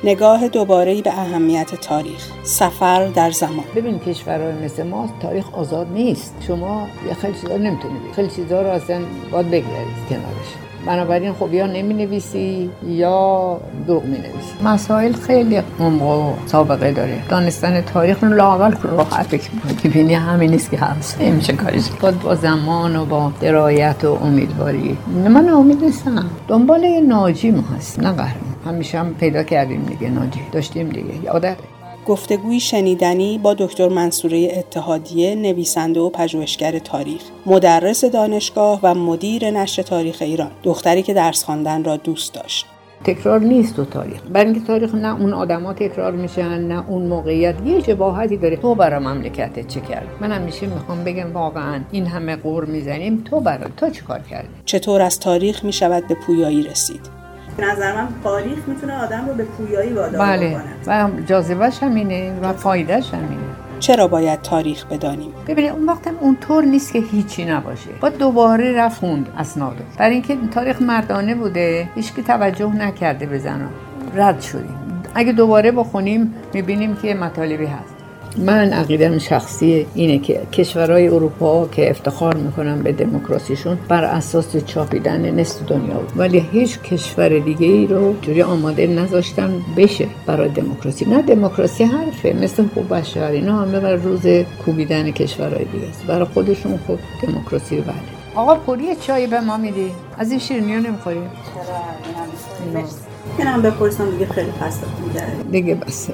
نگاه دوباره‌ای به اهمیت تاریخ. سفر در زمان. ببین کشورهای مثل ما تاریخ آزاد نیست. شما یه خیلی چیزا نمیتونی بگی. خیلی چیزا رو اصلا باید بگذارید کنارش. بنابراین خب یا نمی‌نویسی یا دروغ می‌نویسی. مسائل خیلی عمق و سابقه داره. دانستن تاریخ رو لااقل راحت فکر می‌کنی. ببینی همین نیست که هست. نمیشه کارش کرد. با زمان و با درایت و امیدواری. من امید نیستم. دنبال ناجی ما هست، نه قهرمان. همیشه هم پیدا کردیم دیگه ناجی. داشتیم دیگه. یادت گفتگوی شنیدنی با دکتر منصوره اتحادیه، نویسنده و پژوهشگر تاریخ، مدرس دانشگاه و مدیر نشر تاریخ ایران، دختری که درس خواندن را دوست داشت. تکرار نیست تو تاریخ. برای اینکه تاریخ نه اون آدما تکرار میشن، نه اون موقعیت. یه شباهتی داره. تو برای مملکتت چه کردی؟ من همیشه میخوام بگم واقعا این همه قور میزنیم، تو چیکار کردی؟ چطور از تاریخ میشود به پویایی رسید؟ به نظر من تاریخ میتونه آدم رو به پویایی وادار بله. و جاذبه‌ش همینه و فایده‌ش همینه. چرا باید تاریخ بدانیم؟ ببینید اون وقت اونطور نیست که هیچی نباشه. باید دوباره رفت خوند اسنادو. برای اینکه تاریخ مردانه بوده، هیچکی توجه نکرده به زنا. رد شدیم. اگه دوباره بخونیم میبینیم که مطالبی هست. من عقیدم شخصی اینه که کشورهای اروپا که افتخار میکنن به دموکراسیشون بر اساس چاپیدن نصف دنیا بود، ولی هیچ کشور دیگه ای رو جوری آماده نذاشتن بشه برای دموکراسی. نه دموکراسی حرفه، مثل حقوق بشر اینا همه بر روز کوبیدن کشورهای دیگه است. برای خودشون خب دموکراسی بله. آقا پوری چای به ما میدی؟ از این شیرینی‌ها نمیخوری؟ چرا؟ منم بپرسم دیگه خیلی خسته می‌گردم. دیگه بس.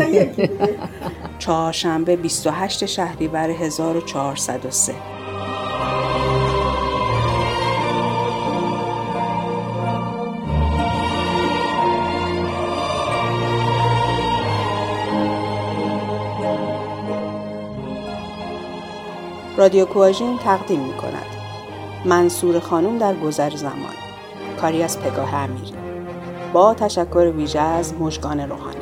چهارشنبه 28 شهریور 1403. رادیو کواژین تقدیم می‌کند منصور خانم در گذر زمان، کاری از پگاه امیری، با تشکر ویژه از مژگان روحانی.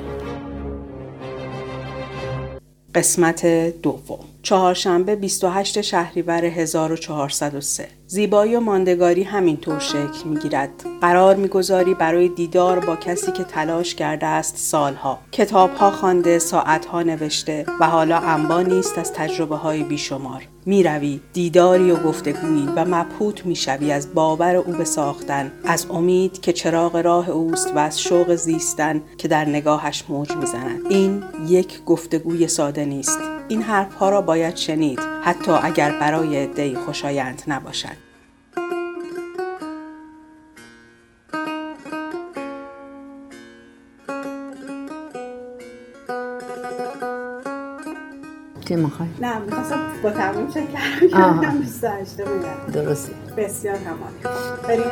قسمت دوم. چهارشنبه 28 شهریور 1403. زیبایی و ماندگاری همینطور شکل می‌گیرد. قرار می‌گذاری برای دیدار با کسی که تلاش کرده است سالها. کتاب‌ها خوانده، ساعت‌ها نوشته و حالا عنبا نیست از تجربه‌های بیشمار. می‌روی، دیداری و گفتگویی و مبهوت می‌شوی از باور او به ساختن، از امید که چراغ راه اوست و از شوق زیستن که در نگاهش موج می‌زند. این یک گفتگوی ساده نیست. این حرف‌ها را باید شنید، حتی اگر برای عده‌ای خوشایند نباشد. چی میخوای؟ نه میخواستم با تمرین چک کردم 28 بودم. درسته. بسیار همانی. بریم.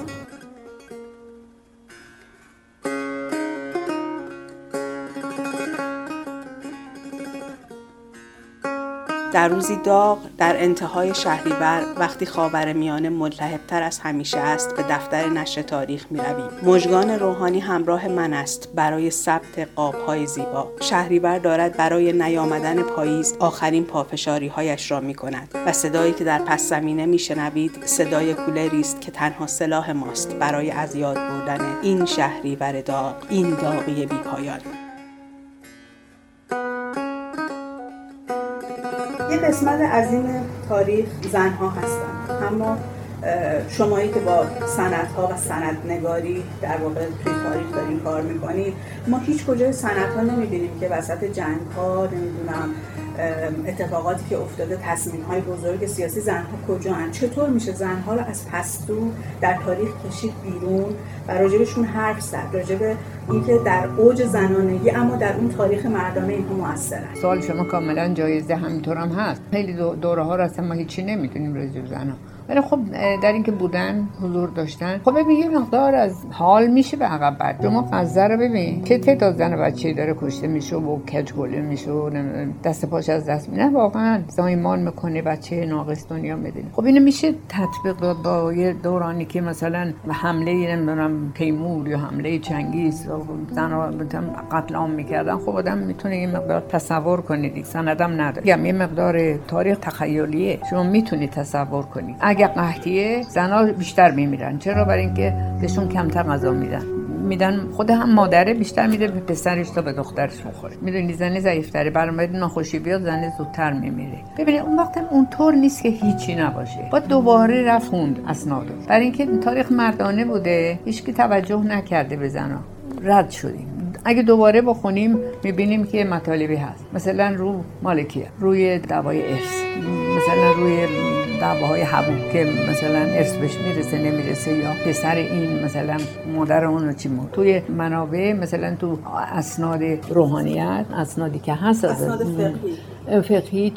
در روزی داغ در انتهای شهریور وقتی خاورمیانه ملتهب‌تر از همیشه است به دفتر نشر تاریخ می‌رویم. مژگان روحانی همراه من است برای ثبت قاب‌های زیبا. شهریور دارد برای نیامدن پاییز آخرین پافشاری‌هایش را می‌کند و صدایی که در پس زمینه می‌شنوید صدای کولری است که تنها سلاح ماست برای از یاد بردن این شهریور داغ، این داغی بی‌پایان. یه قسمت عظیم تاریخ زنها هستن، اما شمایی که با سندها و سندنگاری در واقع توی تاریخ دارین کار میکنید، ما هیچ کجای سندها نمیبینیم که وسط جنگ‌ها، نمیدونم اتفاقاتی که افتاده، تصمیم‌های بزرگ سیاسی زنها کجاست؟ چطور میشه زنها رو از پستو در تاریخ کشید بیرون و راجبشون حرف زد، راجب اینکه در اوج زنانگی اما در اون تاریخ مردانه اینها موثرن؟ سوال شما کاملا جایزه، همینطور هم هست. خیلی دوره‌ها رو اصلا ما هیچی نمیتونیم راجع به زنها، ولی خب در اینکه بودن، حضور داشتن، خب ببین یه مقدار از حال میشه به عقب برد. شما غزه رو ببین چه تعداد زن و بچه‌ای داره کشته میشه و کجگله میشه و دست پاش از دست میره، واقعا زایمان میکنه بچه ناقص دنیا میدونه. خب اینو میشه تطبیق داد با یه دورانی که مثلا حمله نمیدونم تیمور یا حمله چنگیز زنا قتل عام میکردن. خب آدم میتونه یه مقدار تصور کنه دیگه، سندم نداره، یه مقدار تاریخ تخیلیه، شما میتونی تصور کنید. اگه قحطیه زنا بیشتر میمیرن. چرا؟ برای اینکه بهشون کمتر غذا میدن. میدن، خود هم مادره بیشتر میده به پسرش تا به دخترش میخوره. میدونی زن ضعیف‌تره، برای ناخوشی بیاد زن زودتر میمیره. ببینید اون وقت اونطور نیست که هیچی نباشه. با دوباره رفت خوند اسنادو. برای اینکه تاریخ مردانه بوده، هیچکی توجه نکرده به زنا. رد شدیم. اگه دوباره بخونیم میبینیم که مطالبی هست، مثلا رو مالکیت، روی دعوای ارث، مثلا روی دعواهای حبوب که مثلا ارث بهش میرسه نمیرسه، یا پسر این مثلا مادر اونو چی بود. توی منابع مثلا تو اسناد روحانیت، اسنادی که هست، اسناد فقهی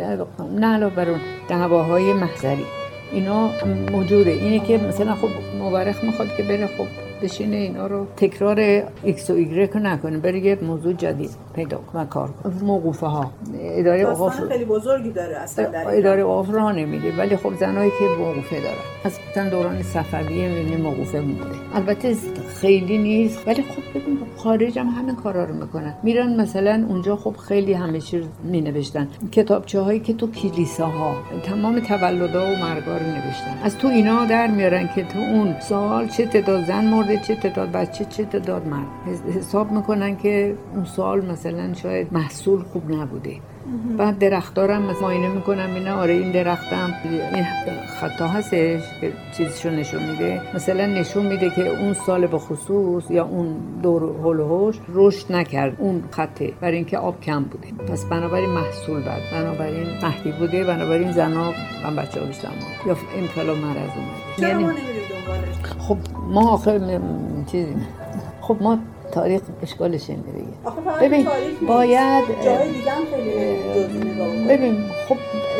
نه علاوه بر اون دعواهای محضری اینا موجوده. اینه که مثلا خب مورخ میخواد که بره خب بشینه اینا رو تکرار ایکس و ایگرک نکنه، بره یه موضوع جدید پیدا کنه کار کنه. موقوفه ها اداره اوقاف خیلی بزرگی داره اصلا در اداره اوقاف راه نمیده، ولی خب زنایی که موقوفه دارن اصلا دوران صفویه میبینی موقوفه بوده. البته خیلی نیست، ولی خب ببین خارج هم همین کارا رو میکنن. میرن مثلا اونجا خب خیلی همه چیز مینوشتن، کتابچه هایی که تو کلیساها تمام تولدا و مرگا رو نوشتن، از تو اینا در میارن که تو اون سال چه تعداد زن مرده، چه تعداد بچه، چه تعداد مرد. حساب میکنن که اون سال مثلا شاید محصول خوب نبوده. بعد درختارم معاینه میکنم اینا، آره این درختم این خطا هستش که چیزشو نشون میده، مثلا نشون میده که اون سال به خصوص یا اون دور هول و هوش رشد نکرد اون خطه، برای اینکه آب کم بوده، پس بنابراین محصول بد، بنابراین قحطی بوده، بنابراین زنا و بچه‌ها بیشتر مرد یا امتلا مرض اومده. چرا ما نمیریم دنبالش؟ خب ما آخه چیزی خب ما تاریخ اشکالش اینه دیگه. ببین باید جای دیگه هم خیلی نگاه کنیم. ببین خب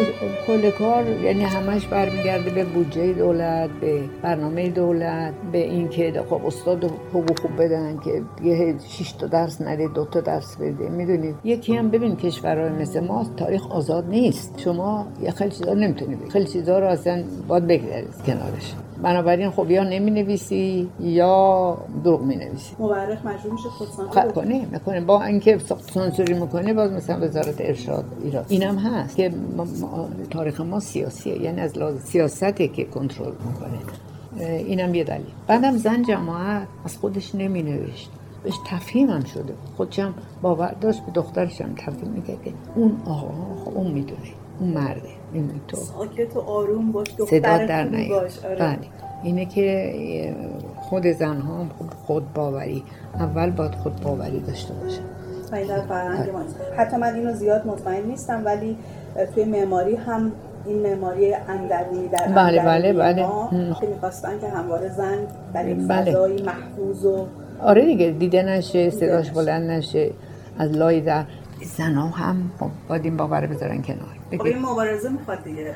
کل کار یعنی همش برمیگرده به بودجه دولت، به برنامه دولت، به این که خب استاد حقوق خوب بدن که یه 6 تا درس نده 2 تا درس بده. میدونید یکی هم ببین کشورهای مثل ما تاریخ آزاد نیست، شما یه خیلی چیزا نمیتونی بگی، خیلی چیزا رو اصلا باید بگذارید کنارش. بنابراین خب یا نمی‌نویسی یا دروغ می‌نویسی. مورخ مجبور میشه خودسانسوری میکنه با اینکه سانسوری میکنه، باز مثلا وزارت ارشاد ایران اینم هست که تاریخ ما سیاسیه، یعنی از لحاظ سیاسته که کنترل میکنه. اینم یه دلیل. بعدم زن جماعت از خودش نمینوشت، بهش تفهیم هم شده، خودشم باور داشت، به دخترش هم تفهیم میکرد که اون آقا خب اون میدونه، اون مرده، این تو ساکت و آروم باش، صدا در نیار. بله اینه که خود زنها خود باوری، اول باید خود باوری داشته باشه. این در فرهنگ ما حتی من اینو زیاد مطمئن نیستم، ولی توی معماری هم این معماری اندرونی در بله که می‌خواستن که همواره زن برای فضایی محفوظ و آره دیگه دیده نشه، صداش بلند نشه از لای در. زنها هم باید این باور بذارن کنار. این مبارزه میخواد دیگه،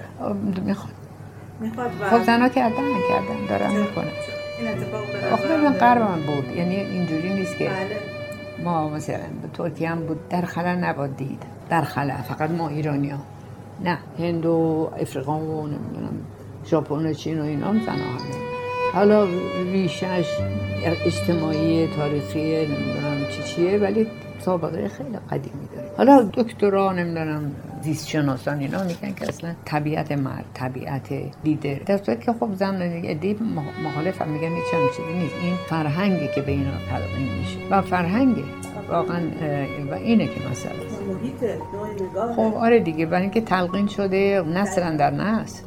میخواد خب زنها کردن دارن میکنن. این اتفاق به نظر قربان بود، یعنی اینجوری نیست که ما مثلا به ترکیه هم بود در خلا نباد دید، در خلا فقط ما ایرانی ها، نه هند و افریقا و نمیدونم ژاپن و چین و اینا هم زنها همه. حالا ریشش اجتماعی تاریخی نمیدونم چیه، ولی سابقه خیلی قدیمی داره. حالا دکترا نمیدونم زیست شناسان اینا میگن که اصلا طبیعت مرد، طبیعت لیدر، در صورتی که خب زن ایده مخالف هم میگن هیچ هم چیزی نیست، این فرهنگی که به اینا تلقین میشه و فرهنگه واقعا و اینه که مسئله محیط نوع نگاه. خب آره دیگه، برای اینکه تلقین شده نسل در نسل.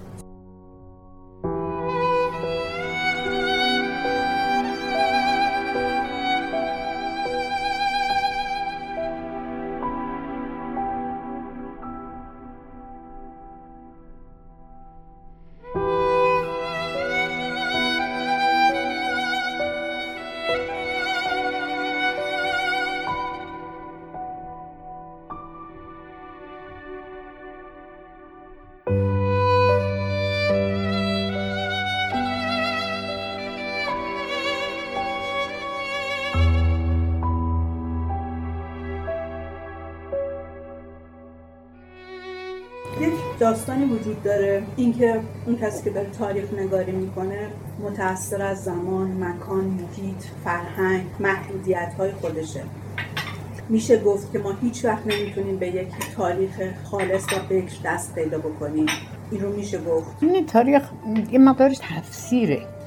داستانی وجود داره، اینکه اون کسی که داره تاریخ نگاری میکنه متأثر از زمان، مکان، محیط، فرهنگ، محدودیت‌های خودشه. میشه گفت که ما هیچ وقت نمیتونیم به یک تاریخ خالص و بکر دست پیدا بکنیم. این رو میشه گفت. این تاریخ یه مقدارش تفسیره.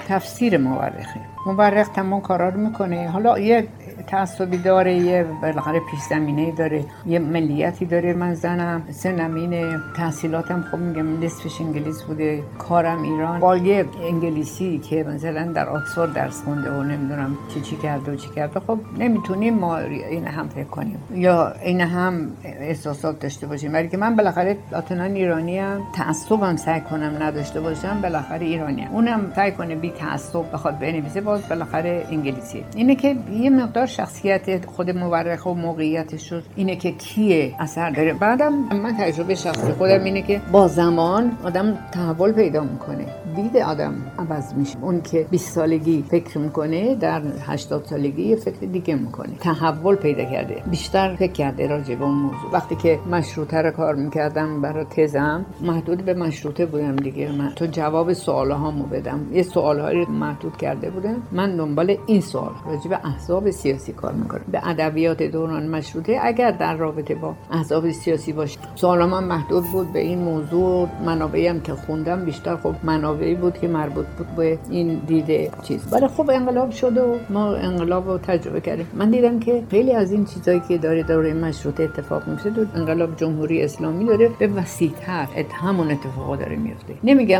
تفسیر مورخه. مورخ تمام کارا رو میکنه. حالا یه تعصبی داره، یه بالاخره پیش زمینه داره، یه ملیتی داره. من زنم، سنم اینه، تحصیلاتم خب میگم نصفش انگلیس بوده، کارم ایران. با یه انگلیسی که مثلا در آکسفورد درس خونده و نمیدونم چی کرده و چی کرده، خب نمیتونیم ما این هم فکر کنیم یا این هم احساسات داشته باشیم. ولی که من بالاخره اصلا ایرانی ام، تعصبم سعی کنم نداشته باشم، بالاخره ایرانی ام. اونم سعی کنه بی تعصب بخواد بنویسه، باز بالاخره انگلیسی. اینه که یه مقدار شخصیت خود مورخ و موقعیتش رو اینه که کیه اثر داره. بعدم من تجربه شخصی خودم اینه که با زمان آدم تحول پیدا میکنه، دید آدم عوض میشه. اون که 20 سالگی فکر میکنه در 80 سالگی فکر دیگه میکنه. تحول پیدا کرده، بیشتر فکر کرده راجع به اون موضوع. وقتی که مشروطه رو کار میکردم برای تزم، محدود به مشروطه بودم دیگه. من تو جواب سوالهامو بدم، یه سوالهایی محدود کرده بودم. من دنبال این سوال راجع به احزاب سیاسی کار میکنم، به ادبیات دوران مشروطه اگر در رابطه با احزاب سیاسی باشه. سوالام من محدود بود به این موضوع. منابعی هم که خوندم بیشتر خب منابعی بود که مربوط بود به این دیده چیز. ولی خب انقلاب شد و ما انقلاب رو تجربه کردیم. من دیدم که خیلی از این چیزایی که داره دوره مشروطه اتفاق میفته تو انقلاب جمهوری اسلامی داره به وسیع‌تر همون اتفاقا داره میفته. نمیگم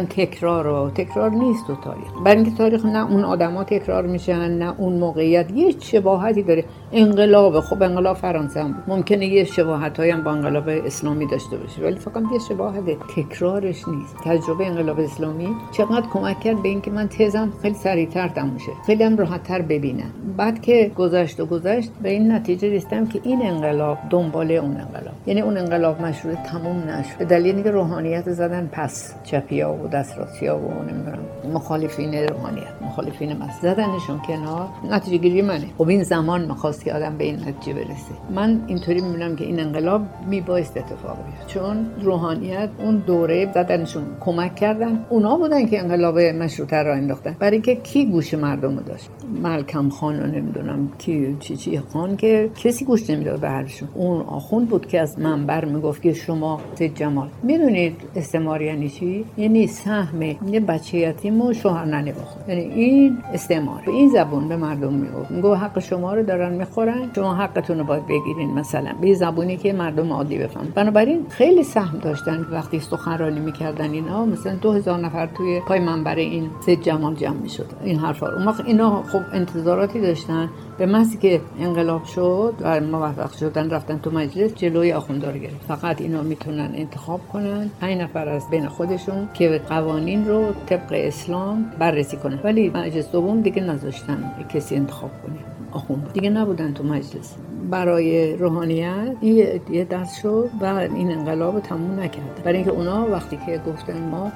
تکرار نیست تو تاریخ، برای اینکه تاریخ نه اون آدما تکرار میشن نه اون موقعیت. یه شباهتی داره. انقلاب، خب انقلاب فرانسه هم بود، ممکنه یه شباهتایی هم با انقلاب اسلامی داشته باشه، ولی فقط یه شباهت، تکرارش نیست. تجربه انقلاب اسلامی چقدر کمک کرد به اینکه من تزم خیلی سریعتر تموم شه، خیلی هم راحت‌تر ببینم. بعد که گذشت به این نتیجه رسیدم که این انقلاب دنبال اون انقلاب، یعنی اون انقلاب مشروطه تموم نشد به دلیل اینکه روحانیت زدن پس، چپیا و دستراسیا و نمیدونم مخالفین روحانیت، مخالفین مذهب زدنشون کنار. نتیجه گیری منه. خب این زمان می‌خواست که آدم به این نتیجه برسه. من اینطوری می‌بینم که این انقلاب میبایست اتفاق بیفته، چون روحانیت اون دوره زدنشون کمک کردن. اونا بودن که انقلاب مشروطه را انداختن. برای اینکه کی گوش مردم رو داشت؟ ملکم خان و نمیدونم کی چی خان که کسی گوش نمیداد به حرفشون. اون آخوند بود که از منبر میگفت که شما سید جمال. میدونید استعمار یعنی چی؟ یعنی سهم یه بچه یتیم و شوهر ننه بخور. یعنی این استعمار. به این زبون به مردم میگفت حق شما رو دارن میخورن، شما حقتون رو باید بگیرین. مثلا به زبونی که مردم عادی بفهمن. بنابراین خیلی سهم داشتن. وقتی سخنرانی میکردن اینا مثلا 2000 نفر توی پای منبر این سید جمال جمع میشد. این حرفا رو اینا خب انتظاراتی داشتن. به محضی که انقلاب شد و موفق شدن رفتن تو مجلس، جلوی آخوندا رو گرفت. فقط اینا میتونن انتخاب کنن 5 نفر از بین خودشون که قوانین رو طبق اسلام بررسی کنن، ولی مجلس دوم دیگه نذاشتن کسی انتخاب کنه. آخوند دیگه نبودن تو مجلس. برای روحانیت یه دست شد و این انقلاب رو تموم نکرد. برای اینکه اونا وقتی که گفتن ما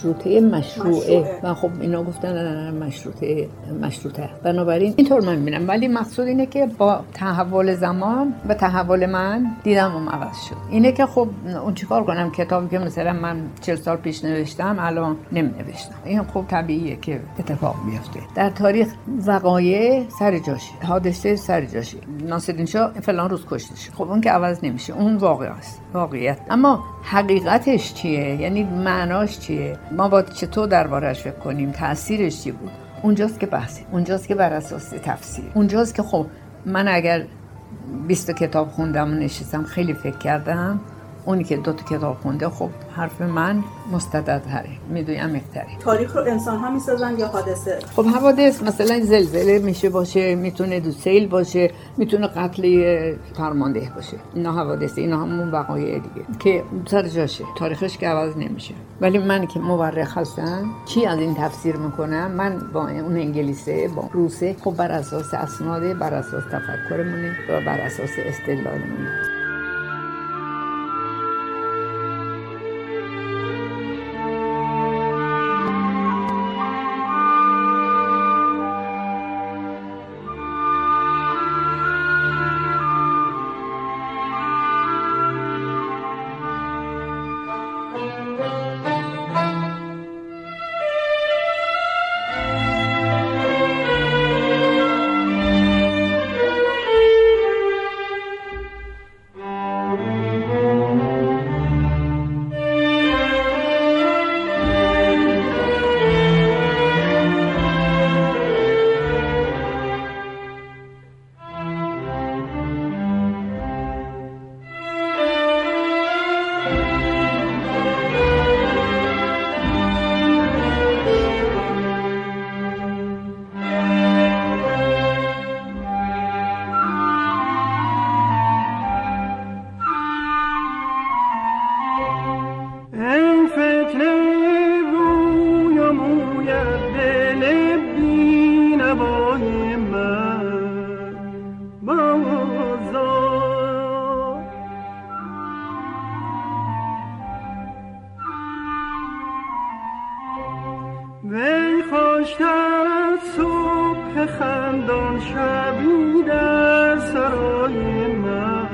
مشروعه و خب اینا گفتن مشروطه. بنابراین اینطور من میبینم. ولی مقصود اینه که با تحول زمان و تحول من دیدم اون عوض شد. اینه که خب اون چیکار کنم؟ کتابی که مثلا من 40 سال پیش نوشتم الان نمی‌نوشتم. این خب طبیعیه که اتفاق بیفته. در تاریخ وقایع سر جاشه، حادثه سر جاشه. ناصرالدین شاه فلان روز کشته شد. خب اون که عوض نمیشه، اون واقعیت. اما حقیقتش چیه؟ یعنی معناش چیه؟ ما باید چطور دربارش فکر کنیم؟ تأثیرش چی بود؟ اونجاست که بحثه، اونجاست که بر اساس تفسیر، اونجاست که خب من اگر 20 کتاب خوندم و نشستم خیلی فکر کردم، اونی که 2 کتاب خونده خب حرف من مستددتره، میدونی عمیق‌تره. تاریخ رو انسان ها میسازن یا حادثه؟ خب حوادث مثلا زلزله میشه باشه، میتونه سیل باشه، میتونه قتل فرمانده باشه. اینا حوادث، اینا همون وقایع دیگه که سر جاشه، تاریخش که عوض نمیشه. ولی من که مورخ هستم چی از این تفسیر میکنم؟ من با اون انگلیسه با روسه خب بر اساس اسناد، بر اساس تفکرمون و بر اساس استدلالمون. وی خوشتر صبح خندان شبی در سرای من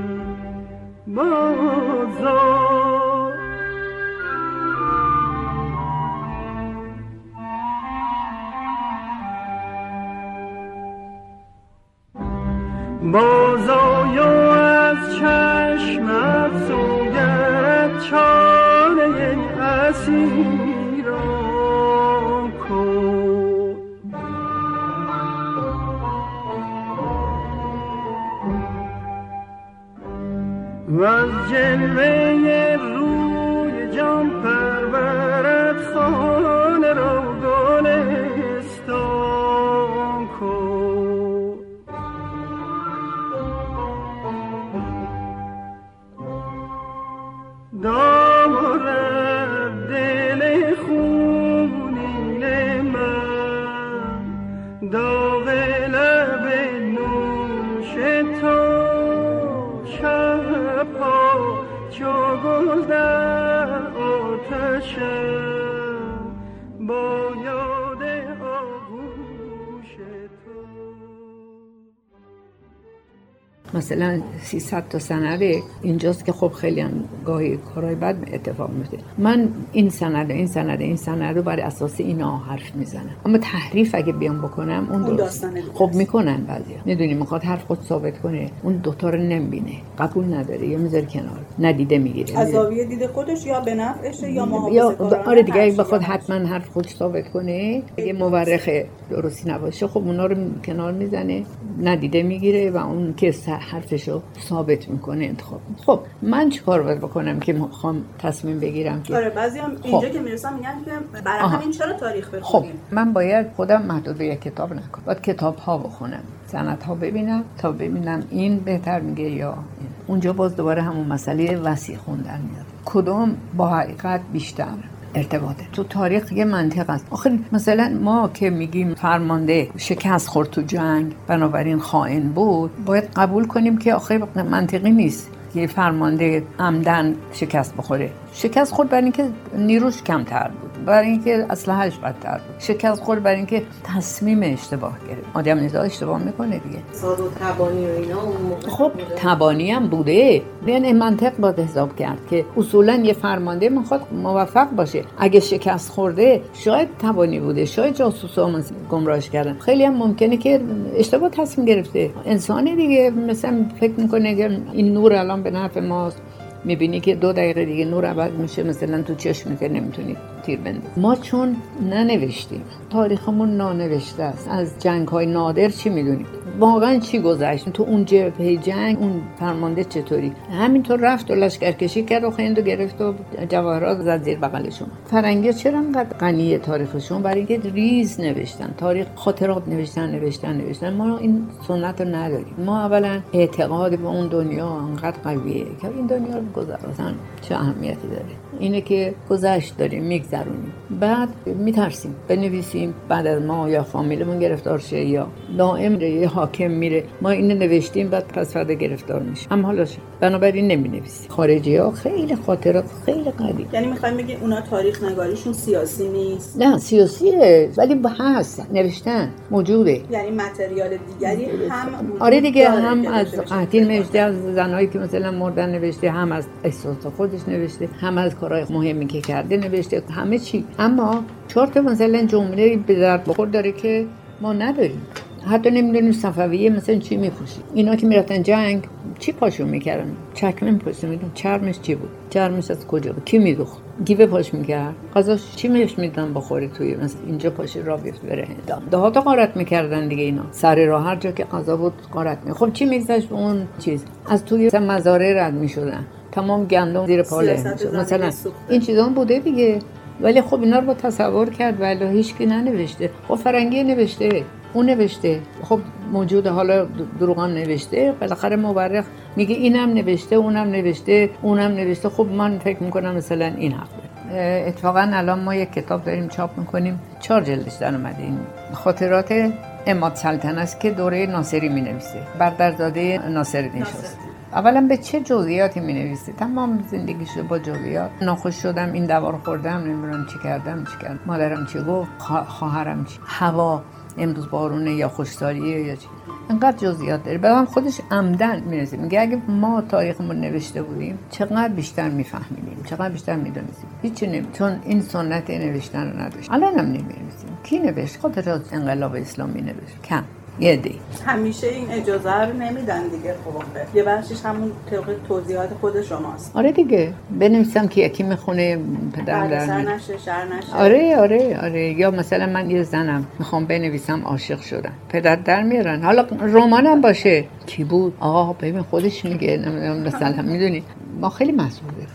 بازار بازای از چشمت سوگت چاره اسیران کن و از جلوه روی جان پرورد خانه را گلستان کن دارد دل خونین من داغ لب نوش تو شبها چو گل در آتشم با یاد آغوش تو. مثلا 300 تا سنده اینجاست که خب خیلی هم گاهی کارهای بد اتفاق میفته. من این سند رو بر اساس اینا حرف میزنم، اما تحریف اگه بیام بکنم اون خب میکنن بعضیا، میدونی میخواد حرف خود ثابت کنه، اون دوتا رو نمیبینه، قبول نداره یا میذاره کنار، ندیده میگیره از زاویه دید خودش یا به نفعشه یا محافظه کارانه. آره دیگه اگه بخواد حتما حرف خود ثابت کنه، اگه مورخ درستی نباشه خب اونا رو کنار میزنه، ندیده میگیره و اون که حرفشو ثابت میکنه انتخاب. خب من چیکار باید بکنم که میخوام تصمیم بگیرم که آره بعضیام اینجا که میرسم میگن که برای همین چرا تاریخ بخونیم؟ خب من باید خودم محدود به یک کتاب نکنم، باید کتاب ها بخونم، سندها ببینم تا ببینم این بهتر میگه یا این. اونجا باز دوباره همون مسئله وسیع خوندن میاد، کدوم با حقیقت بیشتر ارتباطه. تو تاریخ یه منطق است. آخه مثلا ما که میگیم فرمانده شکست خورد تو جنگ بنابراین خائن بود، باید قبول کنیم که آخه منطقی نیست که فرمانده عمدن شکست بخوره. شکست خورد برای اینکه نیروش کمتر بود، برای اینکه اسلحه‌اش بدتر بود، شکست خورد برای اینکه تصمیم اشتباه گرفت. آدم نیزا اشتباه میکنه دیگه. ساد و تبانی و اینا اون موقع خب تبانی هم بوده، یعنی منطق باید حساب کرد که اصولا یه فرمانده میخواد موفق باشه. اگه شکست خورده شاید تبانی بوده، شاید جاسوسا گمراهش کردن، خیلی هم ممکنه که اشتباه تصمیم گرفته. انسانی دیگه مثلا فکر میکنه که این نور الان به نفع ماست، میبینی که 2 دقیقه دیگه نور عوض میشه، مثلا تو چشمت نمیتونی تیر بندازی. ما چون ننوشتیم، تاریخمون نانوشته است، از جنگ‌های نادر چی میدونیم، واقعا چی گذشت تو اون جبهه جنگ، اون فرمانده چطوری همینطور رفت و لشکرکشی کرد و خندو گرفت و جواهرات زد زیر بغلشون. فرنگی چرا انقدر غنی تاریخشون؟ برای اینکه ریز نوشتن، تاریخ خاطرات نوشتن. ما این سنت رو نداریم. ما اولا اعتقاد به اون دنیا انقدر قویه که این دنیا رو گذروندن چه اهمیتی داره، اینه که گذشت داریم میگذرونیم، بعد میترسیم بنویسیم بعد از ما یا فامیلمون گرفتار شه یا دائم یه حاکم میره ما اینو نوشتیم بعد پس فردا گرفتار میشه، هم حالاش بنابراین نمینویسیم. خارجی‌ها خیلی خاطرات خیلی قدیم، یعنی میخوایم بگیم اونا تاریخ نگاریشون سیاسی نیست؟ نه سیاسیه ولی هست، نوشتن موجوده، یعنی متریال دیگری هم آره دیگه، هم از قحطی نوشته، از زنایی که مثلا مردن نوشته، هم از احساس خودش نوشته، هم از کارهای مهمی که کرده نوشته، همه چی. اما 4 تا مثلا جمله به درد بخور داره که ما نداریم. حتی نمیدونیم صفویه مثلا چی میپوشید. اینا که میرفتن جنگ چی پاشون میکردن؟ چکمه میپوشیدن. میدون چرمش چی بود؟ چرمش از کجا بود؟ کی میدوخت؟ گیوه پاش میکرد؟ غذاش چی میش میدن بخوره توی مثلا اینجا پاش را بیفت بره هندام. دهاتا غارت میکردن دیگه اینا. سر راه هر جا که غذا بود غارت می. خب چی میگذشت اون چیز؟ از توی مثلا مزارع رد میشدن. تمام گندم زیر پاله مثلا این چیزا بوده دیگه. ولی خب اینا رو با تصور کرد ولی هیچ کی ننوشته. خب فرنگی نوشته، اون نوشته، خب موجوده، حالا دروغان نوشته، بالاخره مورخ میگه اینم نوشته، اونم نوشته، اونم نوشته. خب من فکر میکنم مثلا این حقه. اتفاقا الان ما یک کتاب داریم چاپ میکنیم 4 جلدش در اومده، این خاطرات عماد سلطنه است که دوره ناصری مینویسه، برادرزاده ناصرالدین شاست. اولا به چه جزئیاتی می‌نویسی؟ تمام زندگیشو با جزئیات. ناخوش شدم، این دوا رو خوردم، نمیدونم چی کردم، مادرم چی گفت، خواهرم چی، هوا امروز بارونه یا خوشداریه یا چی. انقدر جزئیات داره. بعدم خودش عمدن می‌نویسه. میگه اگه ما تاریخمون نوشته بودیم چقدر بیشتر می‌فهمیدیم، چقدر بیشتر می‌دونستیم. هیچی نمی، چون این سنت نوشتن رو نداشت. الانم نمی‌نویسیم. کی نوشت؟ خاطرات انقلاب اسلامی نوشت. کم. یه دی. همیشه این اجازه رو نمیدن دیگه. خب یه بخشش همون طبق توضیحات خود شماست. آره دیگه. بنویسم که یکی میخونه پدرم در سر نشه، شر نشه. آره. یا مثلا من یه زنم میخوام بنویسم عاشق شدم، پدر در میارن. حالا رمانم باشه، کی بود؟ آقا ببین خودش میگه، نمیدونم مثلا میدونی ما خیلی مسئوله.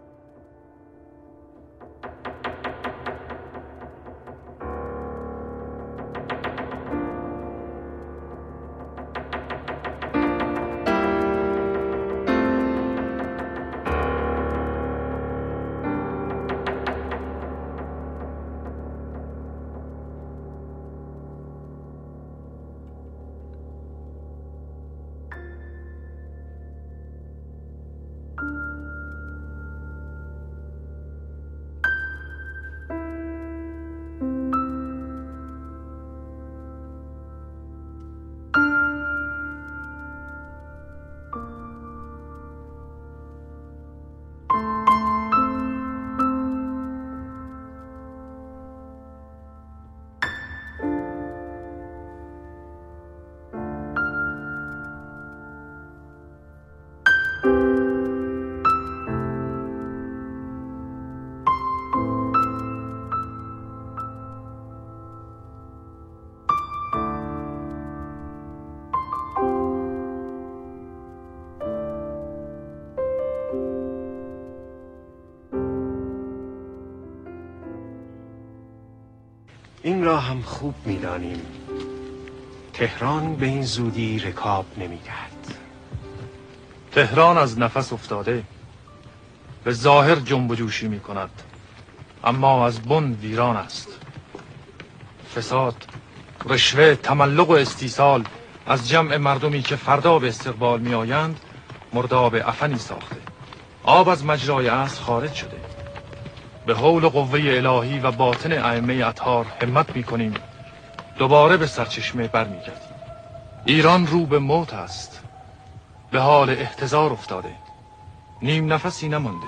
این را هم خوب می‌دانیم تهران به این زودی رکاب نمی‌دهد. تهران از نفس افتاده، به ظاهر جنب و جوشی می‌کند، اما از بن ویران است. فساد، رشوه، تملق و استیصال از جمع مردمی که فردا به استقبال می‌آیند مرداب افنی ساخته. آب از مجرای اصل خارج شده. به حول و قوه الهی و باطن ائمه اطهار همت می‌کنیم دوباره به سرچشمه برمیگردیم. ایران رو به موت است، به حال احتضار افتاده، نیم نفسی نمانده.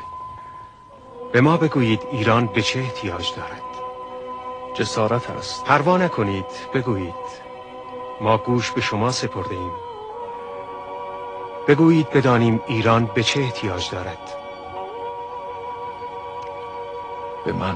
به ما بگویید ایران به چه احتیاج دارد؟ جسارت است. پروا نکنید، بگویید. ما گوش به شما سپرده ایم. بگویید بدانیم ایران به چه احتیاج دارد؟ به من.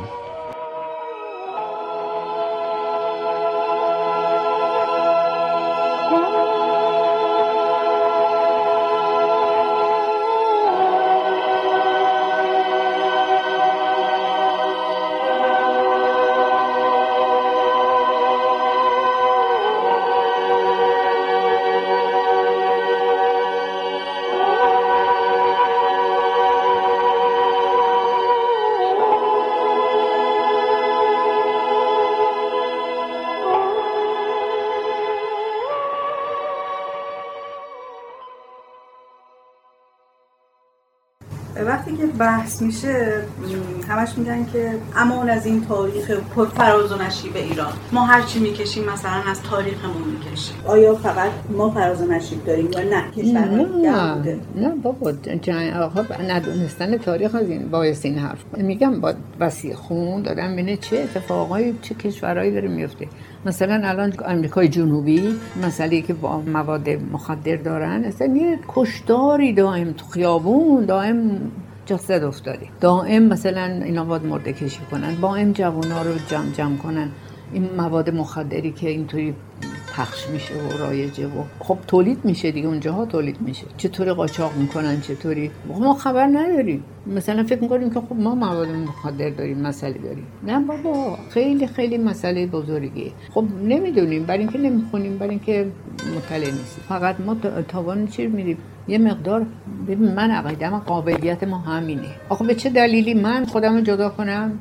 وقتی که بحث میشه همش میگن که امان از این تاریخ پر فراز و نشیب ایران، ما هرچی میکشیم مثلا از تاریخمون میکشیم. آیا فقط ما فراز و نشیب داریم یا نه کشورهای دیگه بوده؟ نه بابا، ندونستن تاریخ از این باعث این حرف. میگم با وسیع خون دادم ببینه چه اتفاقایی چه کشورهایی داره میفته. مثلا الان آمریکای جنوبی مسئله‌ای که با مواد مخدر دارن، اصلا یه کشتاری دائم تو خیابون، دائم جسد افتاده، دائم مثلا اینا باید مرده کشی کنن، دائم جوانا رو جمع کنن. این مواد مخدری که اینطوری پخش میشه و رایجه و خب تولید میشه دیگه، اونجاها تولید میشه، چطوری قاچاق میکنن، چطوری ما خبر نداریم. مثلا فکر میکنیم که خب ما مواد مخدر داریم، مسئله داریم. نه بابا، خیلی خیلی مسئله بزرگیه. خب نمیدونیم، برای اینکه نمیخونیم، برای اینکه مطلع نیستیم. فقط ما تاوان چی میدیم؟ یه مقدار. ببین من عقیده‌ام قابلیت ما همینه. آخه به چه دلیلی من خودم رو جدا کنم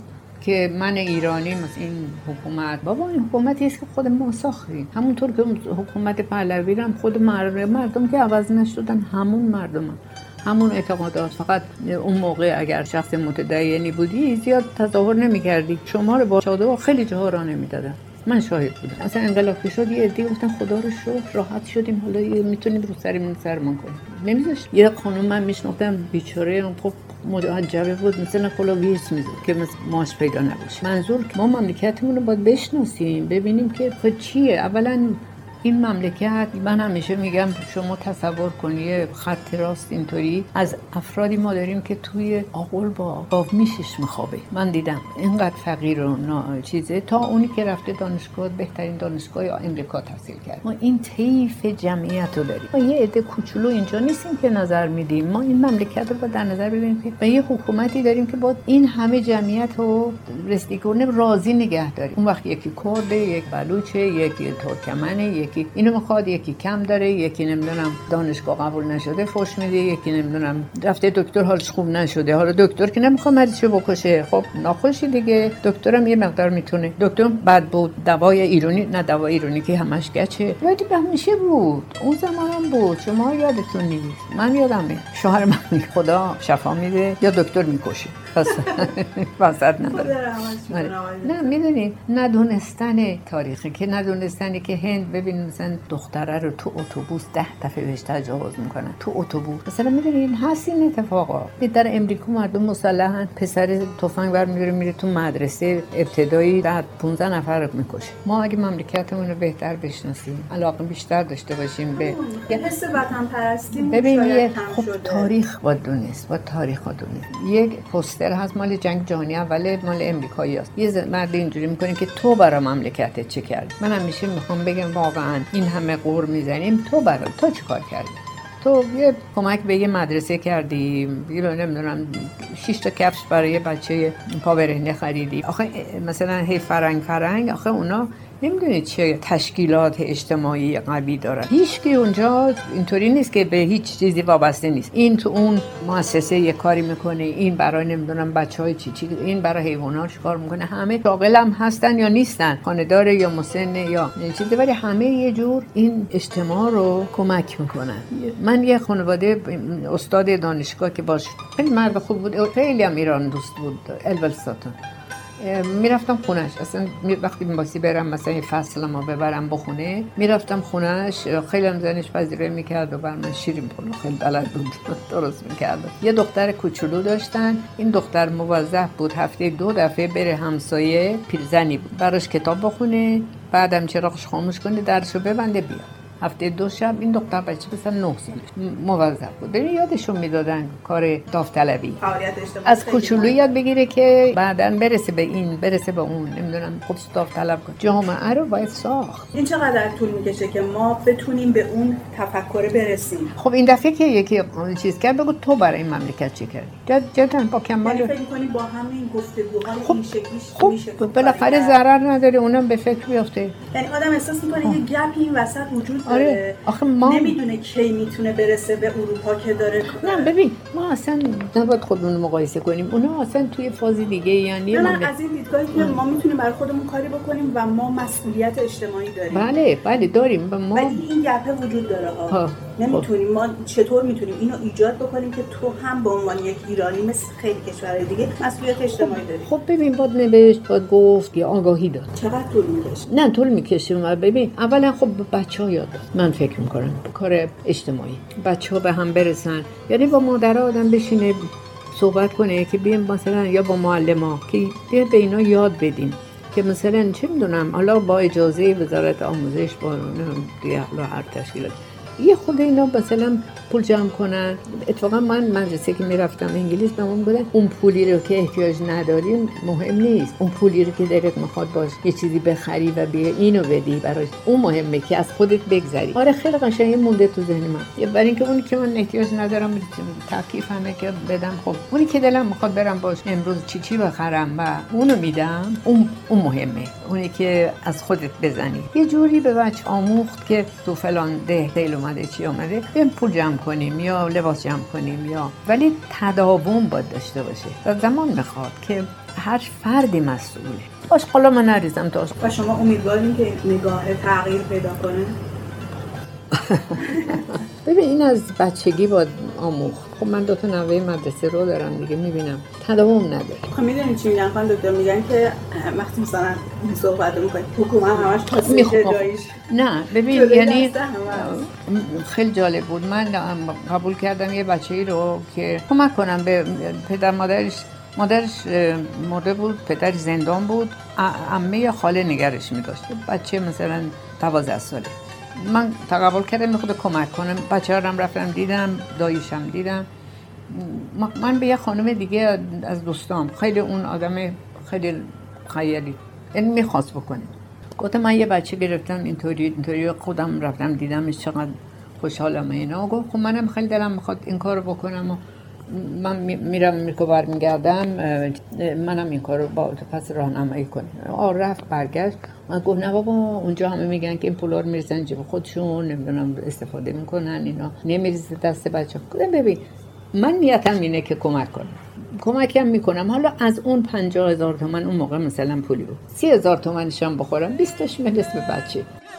که من ایرانی مثل این حکومت، بابا این حکومتی است که خود ما ساختیم. همونطور که حکومت پهلوی هم خود مردم که عوض نشدن همون مردم همون اعتقادات. فقط اون موقع اگر شخص متدینی بودی زیاد تظاهر نمی‌کردی، شما رو با چادر خیلی جاها راه نمی‌دادن. من شاهد بودم. اصلا انقلاب که شد یه عده گفتن خدا رو شکر راحت شدیم، حالا میتونیم رو سرمون کنیم. نمیذاشت. یه خانم من میشناختم بیچاره، خب معجبه بود، مثلا کلا ویرس میزد که ماش پیدا نباشه. منظور ما مملکتمون رو باید بشناسیم، ببینیم که خود چیه. اولا این مملکت، من همیشه میگم شما تصور کنید خط راست اینطوری از افرادی ما داریم که توی آغل با گاومیشش میخوابه. من دیدم اینقدر فقیر و چیزه تا اونی که رفته دانشگاه، بهترین دانشگاه آمریکا تحصیل کرد. ما این طیف جمعیت رو داریم. ما یه عده کوچولو اینجا نیستیم که نظر میدیم. ما این مملکت رو با در نظر ببینیم که و یه حکومتی داریم که با این همه جمعیت رو رسیدگونه راضی نگه داریم. اون وقت یکی کرده، یک بلوچه، یکی ترکمنه، اینو میخواد، یکی کم داره، یکی نمیدونم دانشگاه قبول نشده فوش میده، یکی نمیدونم رفته دکتر حالش خوب نشده. حالا دکتر که نمیخواد مریضشو بکشه، خب ناخوشی دیگه. دکترم یه مقدار میتونه. دکتر بعد بود دوای ایرانی، نه دوای ایرانی که همش گچه، ولی به همیشه بود. اون زمانم بود. شما یادتون نیست؟ من یادمه. شوهر من خدا شفا میده یا دکتر میکشه. واسط نداره. نه میدونی ندونستن تاریخی که ندونستنی که هند ببین مثلا دختره رو تو اتوبوس 10 دفعه بهش تجاوز میکنن تو اتوبوس. مثلا میدونین هست این اتفاقا. در امریکا مردم مسلحن، پسر تفنگ برمی‌داره میره تو مدرسه ابتدایی، بعد 15 نفر رو میکشه. ما اگه مملکتمون رو بهتر بشناسیم، علاقه بیشتر داشته باشیم به حس وطن پرستی، ببین خب تاریخ با دونست با تاریخ دونست. یک پوستر هست مال جنگ جهانی اول، مال امریکایی است. یه مرد اینجوری میکنه که تو برای مملکتت چه کردی. من همیشه میخوام بگم واقعا این همه قور میزنیم، تو چیکار کردی؟ تو یه کمک به یه مدرسه کردی، یه نمیدونم 6 تا کفش برای بچه پا برهنه خریدی. آخه مثلا هی فرنگ آخه اونا نمیدونید چه تشکیلات اجتماعی قوی دارن. هیچ کی اونجا اینطوری نیست که به هیچ چیزی وابسته نیست. این تو اون مؤسسه یه کاری میکنه، این برای نمیدونم بچهای چی، این برای حیوانات کار میکنه. همه شاغل هم هستن یا نیستن، خانه‌دار یا مسن یا چیزی، ولی همه یه جور این اجتماع رو کمک میکنن. من یه خانواده استاد دانشگاه که باش خیلی مرد خوب بود، خیلی هم ایران دوست بود، البلساتون. میرفتم خونش، اصلا وقتی می‌باسی برم مثلا فصل ما ببرم بخونه، میرفتم خونش، خیلی هم زنش پذیرایی میکرد و بر من شیرین پلو خیلی بلد بود درست میکرد. یه دختر کوچولو داشتن، این دختر موظف بود هفته 2 دفعه بره همسایه پیرزنی بود براش کتاب بخونه، بعدم چراغش خاموش کنه، درسو ببنده بیاد. هفته 2 شب این دختر بچه مثلا 9 سالش موظف بود. ببین یادشون میدادن کار داوطلبی از کوچولو یاد بگیره که بعداً برسه به این برسه به اون، نمیدونم خب داوطلب کنه. جامعه رو باید ساخت. این چقدر طول میکشه که ما بتونیم به اون تفکر برسیم؟ خب این دفعه که یکی چیز کرد بگو تو برای این مملکت چی کردی؟ جدا با کمال فکر می‌کنی با همین گفتگوهای خب این شکلیش خب میشه بالاخره ضرر نداره، اونم به فکر بیفته. یعنی آدم احساس می‌کنه یه گپی این وسط وجود داره. آره. آخه ما نمیدونه کی میتونه برسه به اروپا که داره. نه ببین ما اصلا نباید خودمون مقایسه کنیم، اونا اصلا توی فاز دیگه. یعنی من از این دیدگاهی که ما میتونیم برای خودمون کاری بکنیم و ما مسئولیت اجتماعی داریم. بله داریم و ما ولی این گپه وجود داره ها. نمیتونیم ما چطور میتونیم اینو ایجاد بکنیم که تو هم به عنوان یک ایرانی مثل خیلی کشورهای دیگه مسئولیت اجتماعی داری؟ خب ببین باید نوشت، باید گفت یا آگاهی داد. چقدر طول میکشه؟ نه طول میکشه. ببین اولا خب بچه‌ها یاد داد. من فکر میکنم کار اجتماعی بچه‌ها به هم برسن، یعنی با مادرها آدم بشینه صحبت کنه که بیام مثلا یا با معلم‌ها که بیام به اینا یاد بدیم که مثلا چه میدونم حالا با اجازه وزارت آموزش با دیگه هر تشکیلات یه خود اینا مثلا پول جمع کنن. اتفاقا من مدرسه که میرفتم انگلیس به من گفتن اون پولی رو که احتیاج نداریم مهم نیست، اون پولی رو که دلت میخواد باش یه چیزی بخری و بیا اینو بدی براش، اون مهمه که از خودت بگذری. آره خیلی قشنگ مونده تو ذهن من، برای اینکه اونی که من احتیاج ندارم تکلیفمه که بدم. خب اونی که دلم میخواد برم باش امروز چی بخرم و اونو میدم، اون مهمه. اونی که از خودت بزنی یه جوری به بچه آموخت که تو فلان ده دیل اومده چی اومده بیم پول جمع کنیم یا لباس جمع کنیم، یا ولی تداوم باید داشته باشه و زمان میخواد که هر فردی مسئوله. آشغالا من نریزم تا و شما امیدوارین که نگاه تغییر پیدا کنه؟ ببین این از بچگی باید آموخت. خب من 2 نوه مدرسه رو دارم دیگه، میبینم تداوم نداره. خب میدونید چی میگن خانم دکتر؟ میگن که وقتی مثلا این صحبت میکنید حکومت همش پاسه جاییش. نه ببین یعنی خیلی جالب بود. من قبول کردم یه بچه‌ای رو که کمک کنم به پدر مادرش مرده بود، پدرش زندان بود، عمه یا خاله نگرش می‌داشت. بچه مثلا 12 ساله. من تقبل کردم میخواد کمک کنم. بچه ها رو رفتم دیدم، داییشم دیدم. من به یه خانم دیگه از دوستام، خیلی اون آدم خیلی خیالی این میخواست بکنه، گفتم من یه بچه گرفتم اینطوری خودم رفتم دیدمش چقدر خوشحالم اینا. گفت خب منم خیلی دلم میخواد این کارو بکنم و من میرم امریکا برمیگردم منم این کارو با پس راهنمایی کنم. رفت برگشت. من گفت نه بابا اونجا همه میگن که این پولا رو میریزن جیب خودشون، نمیدونم استفاده میکنن، اینا نمیریزه دست بچه. گفتم ببین من نیتم اینه که کمک کنم، کمکم میکنم. حالا از اون 50,000 تومان اون موقع مثلا پولی بود، 30,000 تومانش هم بخورم، 20 میاد اسم بچه.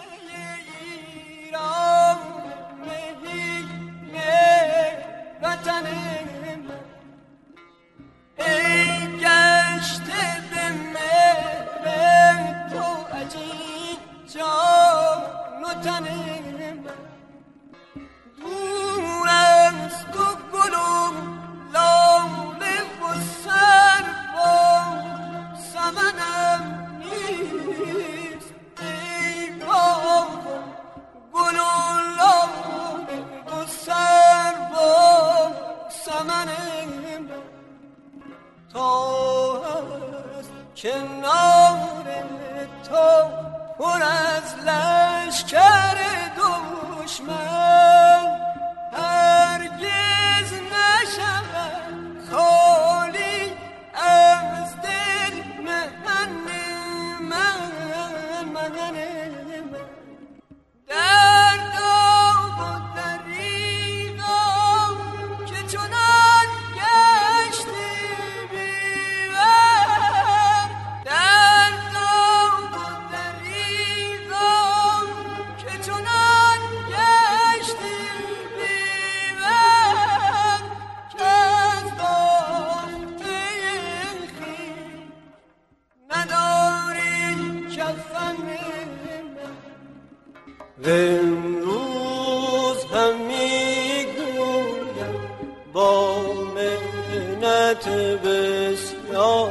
امروز هم میگویم با منت بسیار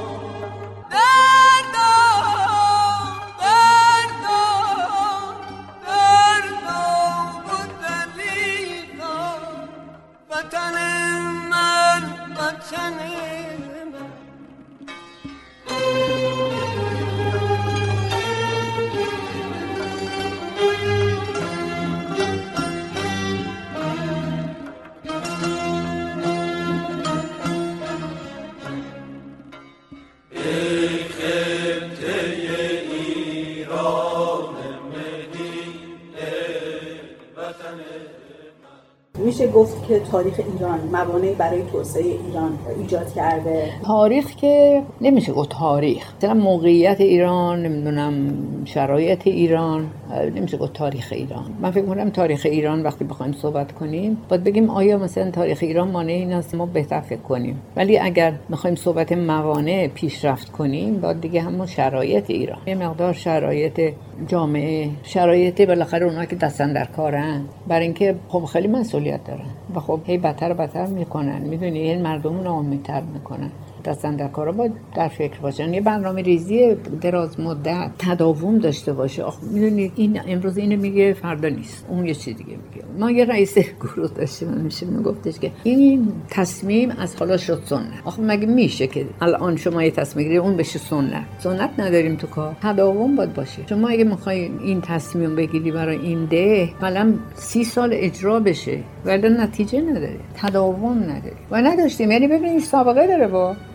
وطن من وطن من میشه گفت که تاریخ ایران موانعی برای توسعه ایران ایجاد کرده؟ تاریخ که نمیشه گفت تاریخ، مثلا موقعیت ایران، نمیدونم شرایط ایران، نمیشه گفت تاریخ ایران. من فکر می‌کنم تاریخ ایران وقتی بخوایم صحبت کنیم باید بگیم آیا مثلا تاریخ ایران مانع این است ما بهتر فکر کنیم، ولی اگر می‌خوایم صحبت موانع پیشرفت کنیم باید دیگه همون شرایط ایران، یه مقدار شرایط جامعه، شرایط بالاخره اونها که دستن در کارن، برای اینکه خب خیلی مسئولیت دارن و خب هی بدتر و بدتر میکنن. میدونی این مردم ناامیدتر میکنن. دستن در کارا باید در فکر باشن، یه برنامه ریزی دراز مدت تداوم داشته باشه. میدونید این امروز اینو میگه فردا نیست، اون یه چیز دیگه میگه. ما یه رئیس گروه داشتیم میشه میگفتش که این تصمیم از حالا شد سنت. آخه مگه میشه که الان شما یه تصمیم بگیرید اون بشه سنت نداریم تو کار، تداوم باید باشه. شما اگه میخوای این تصمیم بگیری برای این ده مثلا 30 سال اجرا بشه ولی نتیجه نداره، تداوم نداره و نداشتیم. یعنی ببینید سابقه داره با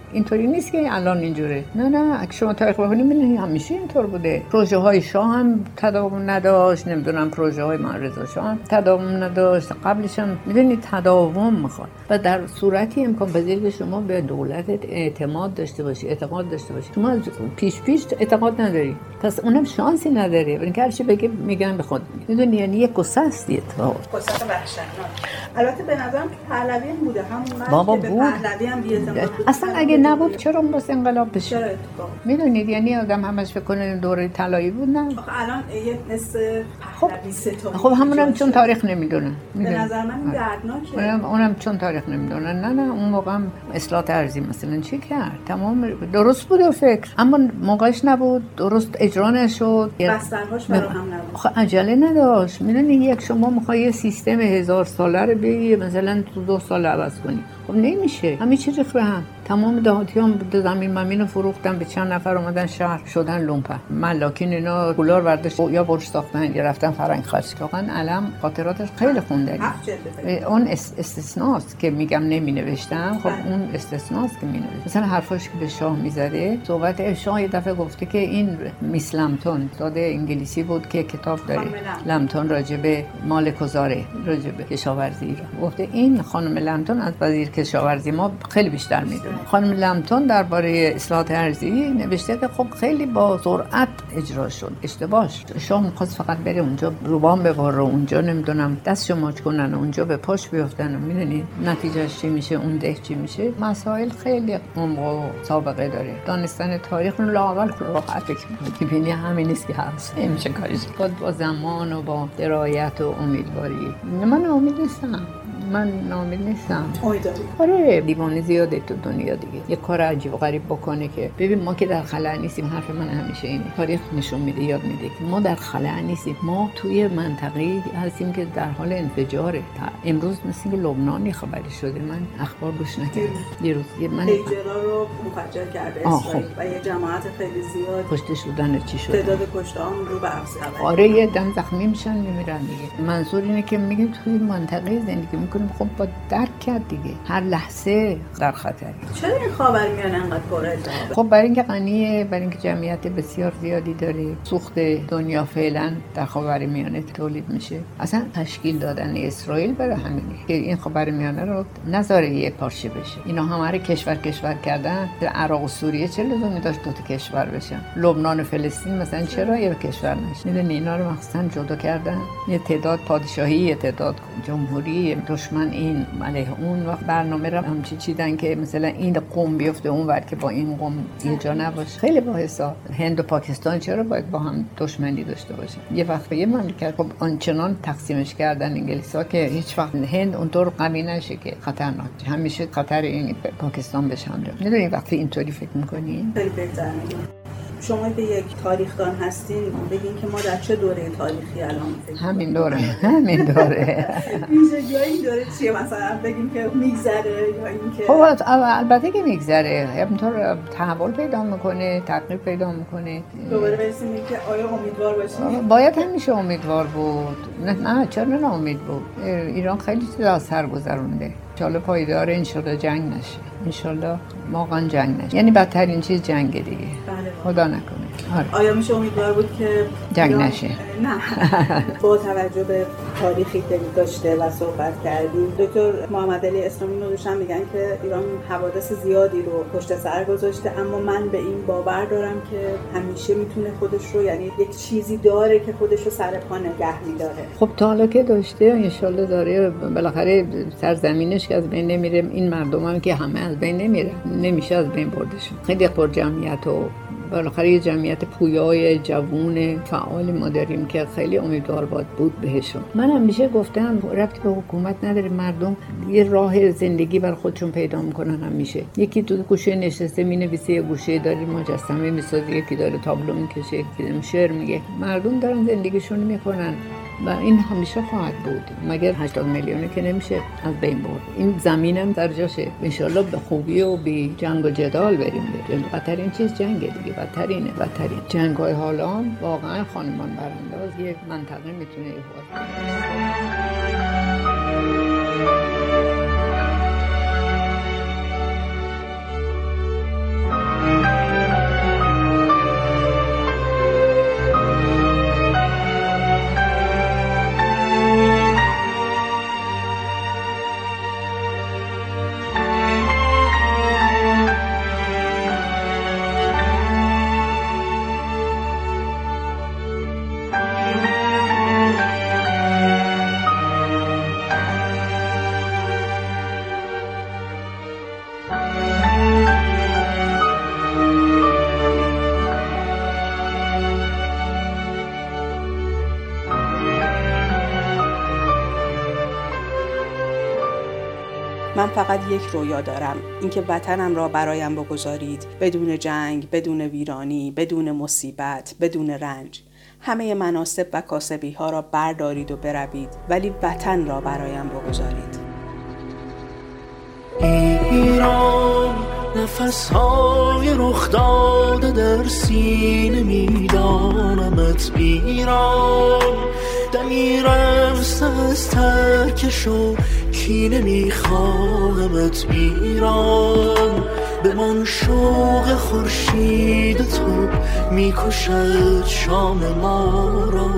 اینطوری نیست که الان اینجوره. نه اگه شما تاریخ بخونید می‌بینید همیشه اینطور بوده. پروژه های شاه هم تداوم نداشت، نمیدونم پروژه های رضا شاه هم تداوم نداشت، قبلش هم می‌دونید تداوم میخواد و در صورتی امکان پذیر که شما به دولتت اعتماد داشته باشی، اعتقاد داشته باشی. شما پیش اعتقاد نداری، پس اونم شانسی نداره. برای اینکه هر چی بگه میگن به خود میدونی، یعنی یک قصه است اتفاق. قصه وحشتناک. البته به نظرم پهلوی هم بوده، همون بابا که به بود. پهلوی هم بی‌اعتماد بود. اصلا اگه نبود چرا واسه انقلاب بشه؟ چرا اتفاق؟ میدونید یعنی آدم همش فکر کنه دوره طلایی بود. نه آخه الان یه نصف پهلوی ستایی. خب همونم چون تاریخ نمیدونن. به نظر من دردناکه. اونم چون تاریخ نمیدونن. نه اون موقع هم اصلاح ارضی مثلا چی کرد؟ تمام درست بود و فکر، اما موقعش نبود، درست اجرا نشد، بسترهاش فراهم نبود. خب عجله نداشت. میدونی یک شما میخوای یه سیستم 1000 ساله رو بگی مثلا تو 2 سال عوض کنی، خب نمیشه. همه چی ریخت به هم. تمام دهاتیان زمین رو فروختن، به چند نفر اومدن شهر شدن لومپن. ملاکین اینا دلار برداشت یا برج ساختن یا رفتن فرنگ خرج. واقعا علم خاطراتش خیلی خوندنی. اون استثناست که میگم نمی نوشتم. خب اون استثناست که می نوشتم. مثلا حرفاش که به شاه میزده، صحبت شاه یه دفعه گفته که این میس لمتون داده انگلیسی بود که کتاب داره، لمتون راجب مال گذاره، راجب کشاورزی را گفته. این خانم لمتون از وزیر کشاورزی ما خیلی بیشتر میدونه. خانم لمتون درباره اصلاحات ارضی نوشته که خب خیلی با سرعت اجرا شد، اشتباه شد. شاه می‌خواست فقط بره اونجا روبان بباره، اونجا نمیدونم دستشو ماچ کنن، اونجا به پاش بیافتن. میدونید نتیجهش چی میشه، اون ده چی میشه. مسائل خیلی عمق و سابقه داره. دانستن تاریخ رو لااقل راحت ببینی همین نیست که هست. نمیشه کارش کرد. با زمان و با درایت و امیدواری. من امید نیستم. من ناامید نیستم. آره دیوانه زیاده تو دنیا دیگه. یه کار عجیب و غریب بکنه که ببین ما که در خلأ نیستیم. حرف من همیشه اینه، تاریخ نشون میده، یاد میده که ما در خلأ نیستیم. ما توی منطقه‌ای هستیم که در حال انفجاره. امروز مثل لبنان خبری شده، من اخبار گوش نکردم. دیروز من هیجرا رو منفجر کرده اسرائیل و یه جماعت خیلی زیاد کشته شدن. چی شد؟ تعداد کشته‌ها رو به افزایش. آره یه دم زخمی میشن میمیرن دیگه. منظور اینه که میگه توی منطقه زندگی میکنیم، خب با درک کرد دیگه، هر لحظه در خطری. چرا این خاورمیانه انقدر پرالتهابه؟ خب برای اینکه غنیه، برای اینکه جمعیت بسیار زیادی داره. سوخت دنیا فعلا در خاورمیانه تولید میشه. اصلا تشکیل دادن اسرائیل برای همینه که این خاورمیانه رو نذاره یه پارچه بشه. اینا همه رو کشور کردن. عراق و سوریه چه لزومی داشت دو تا کشور بشن؟ لبنان و فلسطین مثلا چرا یه کشور نشه؟ میدونی اینا رو مخصوصا جدا کردن. یه تعداد پادشاهی، یه تعداد جمهوری، دشمن این علیه اون. وقت برنامه رو همچی چیدن که مثلا این قوم بیفته اون ور که با این قوم یه جا نباشه. خیلی باحثه. هند و پاکستان چرا باید با هم دشمنی داشته باشن؟ یه وقت یه مملکت خب آنچنان تقسیمش کردن انگلیس‌ها که هیچ وقت هند اونطور قوی نشه که خطرناک. همیشه خطر این پاکستان بشه حمله. میدونی وقتی اینطوری فکر می‌کنی خیلی بهتره. شما که یک تاریخدان هستین، بگین که ما در چه دوره تاریخی الان فکر همین دوره ویژگی این دوره چیه؟ مثلا بگیم که میگذره یا اینکه خب البته که میگذره، همینطور تحول پیدا میکنه، تغییر پیدا میکنه. دوباره برسیم که آیا امیدوار باشیم؟ باید همیشه امیدوار بود. نه چرا ناامید بود؟ ایران خیلی چیزا از سر گذرونده. انشالله پایداره، انشالله جنگ نشه، انشالله واقعا جنگ نشه. یعنی بدترین چیز جنگ دیگه. بله. خدا نکنه. آره. آیا میشه امیدوار بود که جنگ نشه؟ نه. با توجه به تاریخی که داشته و صحبت کردیم، دکتر محمد علی اسلامی نوشتن میگن که ایران حوادث زیادی رو پشت سر گذاشته، اما من به این باور دارم که همیشه میتونه خودش رو، یعنی یک چیزی داره که خودش رو سر پا نگه میداره. خب تا حالا که داشته، انشالله داره. بالاخره سرزمینش که از بین نمیره، این مردم هم که همه از بین نمیره، نمیشه از بین بردشون. خیلی پر جمعیت و بالاخره یه جمعیت پویای جوون فعال ما داریم که خیلی امیدوار بود بهشون. من همیشه گفتم ربطی به حکومت نداره، مردم یه راه زندگی بر خودشون پیدا میکنن. همیشه یکی تو گوشه نشسته مینویسه، یه گوشه داره مجسمه میسازه، یکی داره تابلو میکشه، یکی شعر میگه. مردم دارن زندگیشون میکنن و این همیشه خواهد بود. مگر 80 میلیونه که نمیشه از بین برد. این زمینم در جاشه. انشالله به خوبی و بی جنگ و جدال بریم. بدترین چیز جنگه دیگه. بدترین جنگ‌های حالا واقعا خانمان برانداز یک منطقه میتونه ایجاد کنه. من فقط یک رویا دارم، اینکه وطنم را برایم بگذارید، بدون جنگ، بدون ویرانی، بدون مصیبت، بدون رنج. همه مناصب و کاسبی ها را بردارید و بروید، ولی وطن را برایم بگذارید. ایران نفس‌های رخ داده در سینه میدانمت، ایران دمی رفته از ترکش و کینه میخواهمت، ایران به من شوق خورشید تو میکشد شام ما را.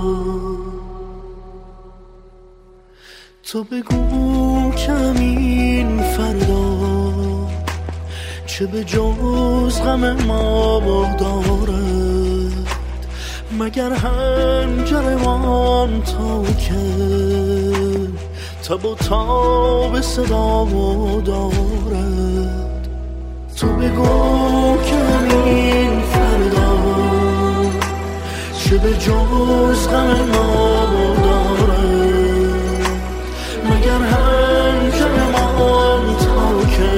تو بگو کمین فردا چه به جز غم ما دارد، مگر هنجرمان تا که تب و تاب صدا دارد. تو بگو کمین فردا چه به جز غم ما دارد، مگر هنجرمان تا که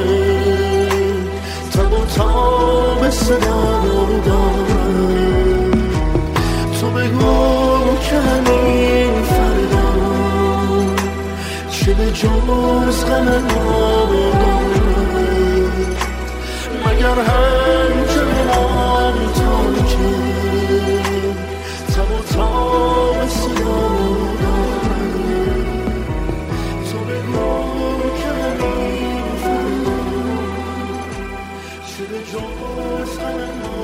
تب و تاب صدا دارد. تو بگو کمین فردا چه به جز غم ما دارد، مگر هنجرمان تا که تب و تاب صدا دارد. تو بگو کمین فردا چه به جز غم ما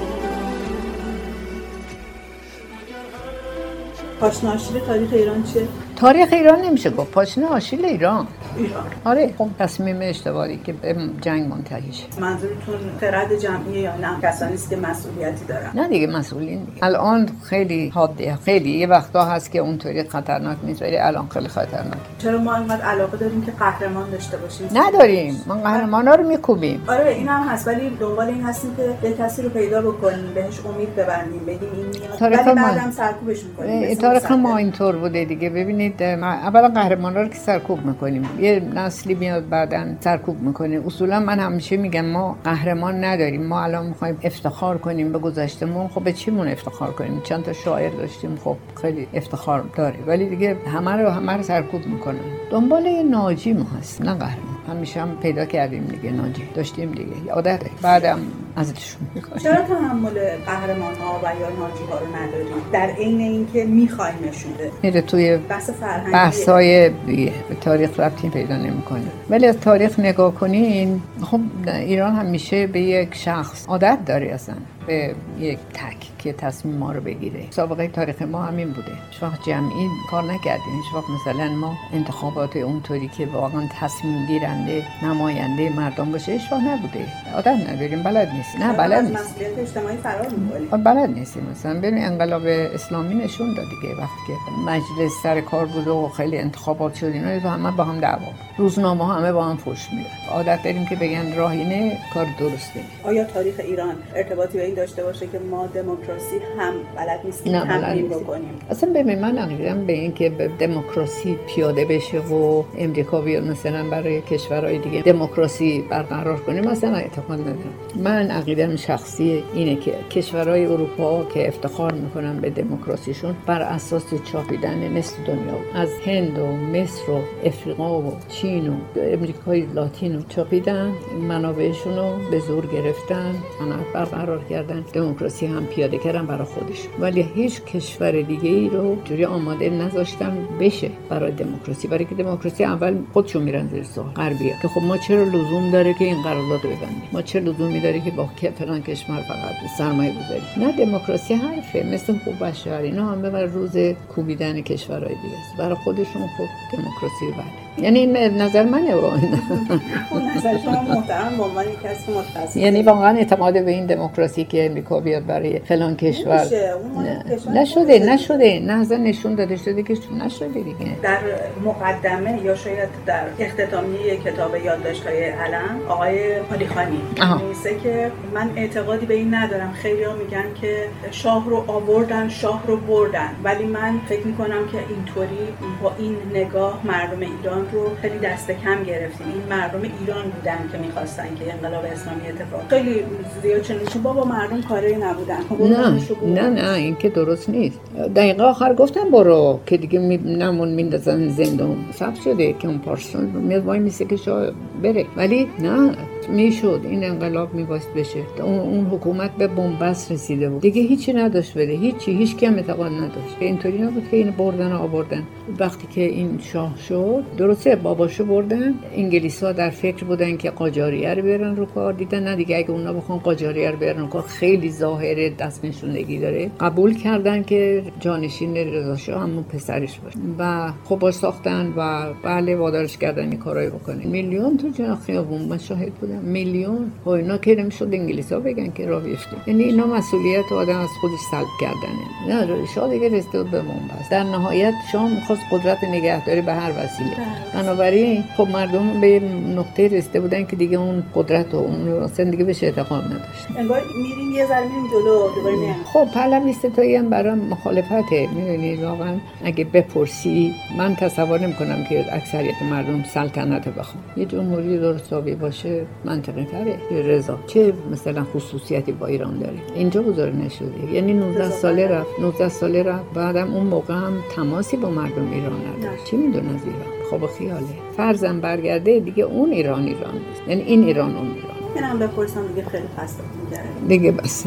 پاشنه آشیل تاریخ ایران چیه؟ تاریخ ایران نمیشه گفت، پاشنه آشیل ایران. ایران. آره، خب تصمیم اشتباهی که به جنگ منتهی شد. منظورتون خرد جمعی یا نه کسانی است که مسئولیتی دارن؟ نه دیگه مسئولین دیگه. الان خیلی حاده، خیلی یه وقتا هست که اونطوری خطرناک نیست، ولی الان خیلی خطرناکه. چرا ما اینقدر علاقه داریم که قهرمان داشته باشیم؟ نداریم، ما قهرمانا رو میکوبیم. آره این هم هست، ولی دنبال این هستیم که یه کسی رو پیدا بکنیم، بهش امید ببندیم، بگیم این میاد، ولی بعدم سرکوبش می‌کنیم. تاریخ ما اینطور بوده دیگه. ببینید اولا قهرمانا رو که سرکوب می‌کنیم، یه نسلی میاد بعدن سرکوب می‌کنه. اصولا من همیشه میگم ما قهرمان نداریم. ما الان می‌خوایم افتخار کنیم به گذشتهمون. خب به چیمون افتخار کنیم؟ چند تا شاعر داشتیم، خب خیلی افتخار داره، ولی دیگه همه رو سرکوب می‌کنن. دنبال یه ناجی ما هست، نه قهرمان. همیشه هم پیدا کردیم دیگه، ناجی داشتیم دیگه، عادت بعدم ازشون می‌کنیم. چرا تحمل قهرمان‌ها و یا ناجی‌ها رو نداریم در عین اینکه می‌خوایمشون؟ میره توی بحث فرهنگی، بحث‌های دیگه به تاریخ ربطی پیدا نمی‌کنه. ولی از تاریخ نگاه کنین، خب ایران همیشه به یک شخص عادت داره، اصلا به یک تک که تصمیم ما رو بگیره. سابقه تاریخ ما همین بوده. هیچ وقت جمعی کار نکردیم. هیچ وقت مثلا ما انتخابات اونطوری که واقعا تصمیم گیرنده نماینده مردم باشه هیچ وقت نبوده. عادت نداریم، بلد نیستیم. نه بلد نیستیم. مسئولیت اجتماعی فرار می‌کنیم. بلد نیستیم. مثلا ببین انقلاب اسلامی نشون داد دیگه، وقتی که مجلس سر کار بود و خیلی انتخابات شد اینا، تو همه با هم دعوا، روزنامه‌ها همه با هم فحش میدن. عادت داریم که بگن راهینه کار درسته. آیا تاریخ ایران ارتباطی به این داشته باشه که ما دموکراسی هم بلد نیستیم تمرین بکنیم؟ اصلا ببین من عقیدم به این که دموکراسی پیاده بشه و امریکا بیاد مثلا برای کشورهای دیگه دموکراسی برقرار کنه، مثلا اعتقاد ندارم. من عقیدم شخصی اینه که کشورهای اروپا که افتخار میکنن به دموکراسیشون بر اساس چاپیدن نصف دنیا، از هند و مصر و افریقا و چین و امریکای لاتین رو چاپیدن، منابعشون رو به زور گرفتن، صنعت برقرار کردن، دموکراسی هم پیاده کردن برای خودش، ولی هیچ کشور دیگه ای رو جوری آماده نذاشتن بشه برای دموکراسی. برای که دموکراسی اول خودشون میرن زیر سوال غربی‌ها که خب ما چرا لزوم داره که این قرارداد رو ببندیم، ما چه لزومی داره که با فلان کشور فقط سرمایه گذاری. نه دموکراسی حرفه، مثل حقوق بشر اینا هم برای روز کوبیدن کشورهای دیگه است. برای خودشون خب دموکراسی رو بله. یعنی این نظر منه و نظر شما محترم به عنوان کسی متخصص. یعنی واقعا اعتماد به این دموکراسی که امریکا بیاد برای فلان کشور نشده، نه اصلا نشون داده شده که نشده دیگه. در مقدمه یا شاید در اختتامیه کتاب یادداشت‌های علم آقای علیخانی میگه که من اعتقادی به این ندارم، خیلی‌ها میگن که شاه رو آوردن، شاه رو بردن، ولی من فکر می‌کنم که اینطوری با این نگاه مردم ایران رو خیلی دست کم گرفتیم. این مردم ایران بودن که می‌خواستن که انقلاب اسلامی اتفاق خیلی زیاد چنین بابا مردم کاری نبودن. نه این که درست نیست. دقیقه آخر گفتم برو که دیگه نمون میندازن زندان. ثبت شده که اون پارسال میاد وای میسه که شاه بره، ولی نه میشد این انقلاب میباید بشه. اون حکومت به بنبست رسیده بود دیگه، هیچی نداشت بده، هیچ کی هم اعتقاد نداشت. اینطوری نبود که این بردن آوردن. وقتی که این شاه شد درسته باباشو بردن، انگلیسا در فکر بودن که قاجاریه رو بیارن رو کار، دیدن نه دیگه اگه اونا بخوان قاجاریه رو بیارن رو کار خیلی ظاهر دست نشوندگی داره، قبول کردن که جانشین رضا شاه همون پسرش باشه و خب باش ساختن و بله وادارش کردن این کارایی بکنه. میلیون تو جنا خیابون من شاهد بودم، میلیون. خب اینا که نمیشد انگلیسا بگن که راه بیفته، یعنی اینا مسئولیت آدم از خودش سلب کردنه. نه شاه دیگه رسیده بود به بنبست. در نهایت شاه می‌خواست قدرت نگهداری به هر وسیله، بنابراین خب مردم به نقطه رسیده بودن که دیگه اون قدرت و اون اصلا دیگه بهش اعتقاد نداشت. انگار میریم یه ذره میریم جلو دوباره میایم. خب پهلوی ستایی هم برای مخالفته. می‌دونید واقعا اگه بپرسی من تصور نمی‌کنم که اکثریت مردم سلطنت بخوان. یه جمهوری درستابی باشه منطقی تره. رضا چه مثلا خصوصیتی با ایران داره؟ اینجا بزرگ نشده، یعنی 19 ساله رفت بعدم اون موقع هم تماسی با مردم ایران نداشت. چی میدونه از ایران؟ خب خیاله. فرضاً برگرده دیگه اون ایران نیست، یعنی این ایران اون ایران. منم بپرسم دیگه خیلی پسته می‌گردم دیگه بس.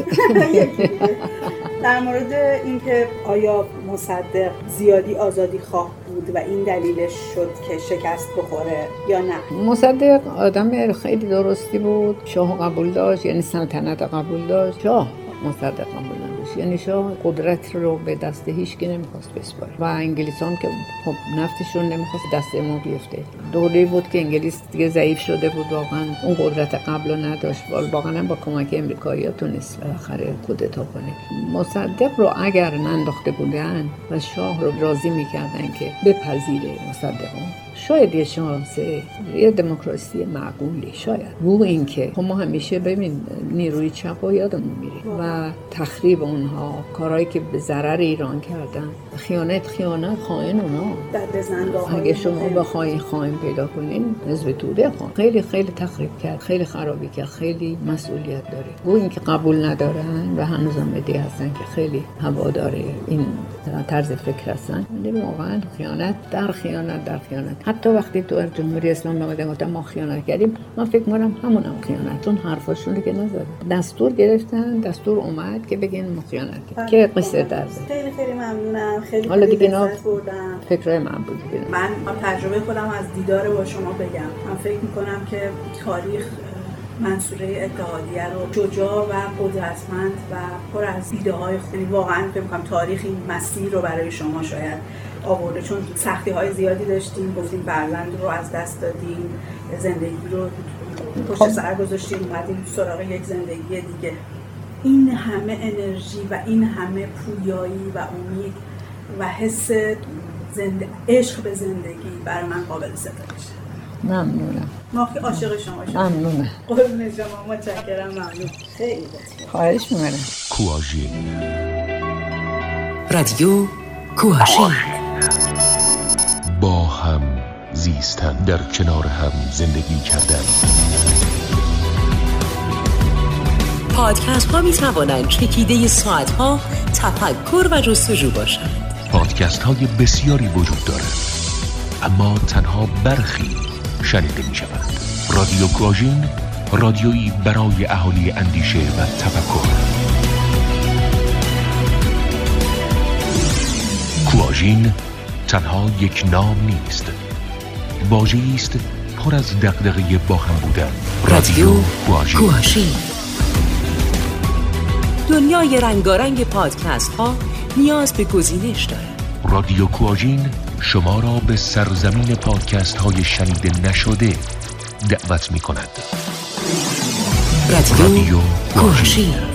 در مورد اینکه آیا مصدق زیادی آزادی خواه بود و این دلیلش شد که شکست بخوره یا نه؟ مصدق آدم خیلی درستی بود، شاه قبول داشت، یعنی سلطنت قبول داشت. شاه مصدق قبول نداشت، یعنی شاه قدرت رو به دست هیچ کی نمیخواست بسپاره و انگلیس هم که خب نفتشون نمیخواست دست ما بیفته. دوره بود که انگلیس دیگه ضعیف شده بود، واقعا اون قدرت قبل رو نداشت، واقعا با کمک امریکایی‌ها تونست بالاخره کودتا کنه. مصدق رو اگر ننداخته بودن و شاه رو راضی میکردن که بپذیره مصدقون، شاید یه شانسه یه دموکراسی معقولی شاید. رو این که ما همیشه ببین نیروی چپ رو یادمون میره و تخریب اونها، کارهایی که به ضرر ایران کردن، خیانت خائن اونا. اگه شما بخواید خائن پیدا کنین حزب توده خیلی تخریب کرد، خیلی خرابی کرد، خیلی مسئولیت داره. رو این که قبول ندارن و هنوزم ایده هستن که خیلی هوادار این طرز فکر هستن. ولی واقعا خیانت در خیانت. حتی وقتی تو جمهوری اسلامی اومدن گفتن ما خیانت کردیم، من فکر می‌کنم همونم خیانت، چون حرفاشون که نزدن. دستور گرفتن، دستور اومد که بگین ما خیانت کردیم که قصه درده. خیلی ممنونم. خیلی حالا دیگه لذت بردم. فکرای من بود. من تجربه خودم از دیدار با شما بگم. من فکر می‌کنم که تاریخ منصوره اتحادیه رو شجاع و قدرتمند و پر از ایده‌های خوبی، واقعا فکر می‌کنم تاریخ این مسیر رو برای شما شاید آورده، چون سختی‌های زیادی داشتیم، گفتیم فرزند رو از دست دادیم، زندگی رو پشت سر گذاشتیم، اومدیم سراغ یک زندگی دیگه. این همه انرژی و این همه پویایی و امید و حس عشق به زندگی برای من قابل ستایشه. ممنونم. ما که عاشق شما شدیم. ممنونم. قربون شما، متشکرم، ممنون. خیلی خواهش می‌کنم. کوآژین رادیو کوآژین، با هم زیستن، در کنار هم زندگی کردن. پادکست ها می توانند چکیده ساعت ها تفکر و جستجو باشند. پادکست های بسیاری وجود دارند، اما تنها برخی شنیده می شوند. رادیو کوآژین، رادیویی برای اهالی اندیشه و تفکر. کوآژین تنها یک نام نیست، واژه‌ای است پر از دغدغه با هم بودن. رادیو کوآژین، دنیای رنگارنگ پادکست ها نیاز به گزینش دارد. رادیو کوآژین شما را به سرزمین پادکست های شنیده نشده دعوت می کند. رادیو کوآژین.